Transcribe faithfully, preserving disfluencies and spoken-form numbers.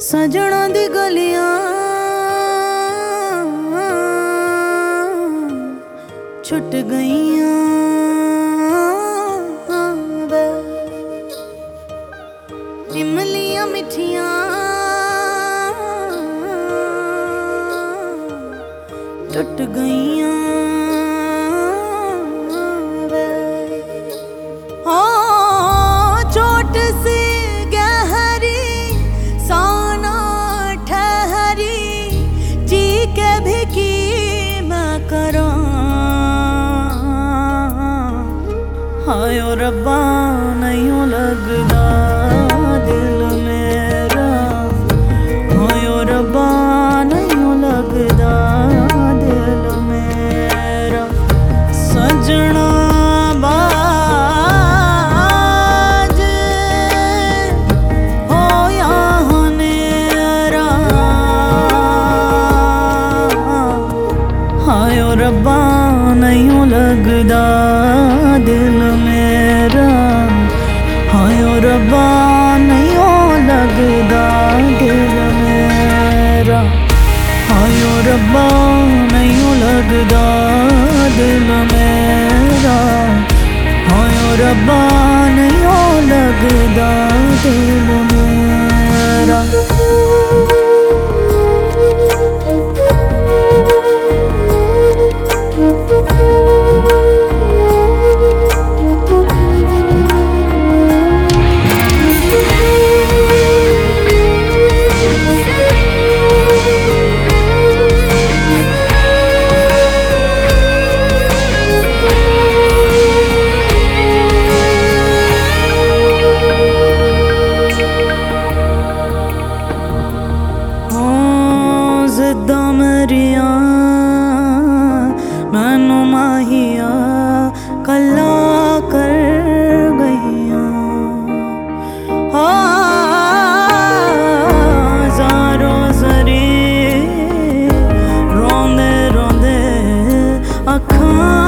सजना दी गलियां छुट गईयां वे, इमलियां मिठियां टुट गईयां वे। हो चोट सी गहरी साना ठहरी, जी के भी की मैं करा। हाय ओ रब्बा नहीं लगदा दिल मेरा, हाय ओ रब्बा नहीं लगदा दिल मेरा। सजना बाज होया हनेरा, हाय ओ रब्बा नहीं लगदा दिल मेरा, हाय ओ रब्बा नहीं लगदा दिल मेरा। हाय ओ रब्बा नहीं लगदा दिल मेरा, हाय ओ रब्बा नहीं लगदा दिल मेरा। जिद्दां मेरियां मैनू माहिया कल्ला कर गईयां, ज़ारो ज़री रोंदे रोंदे अखां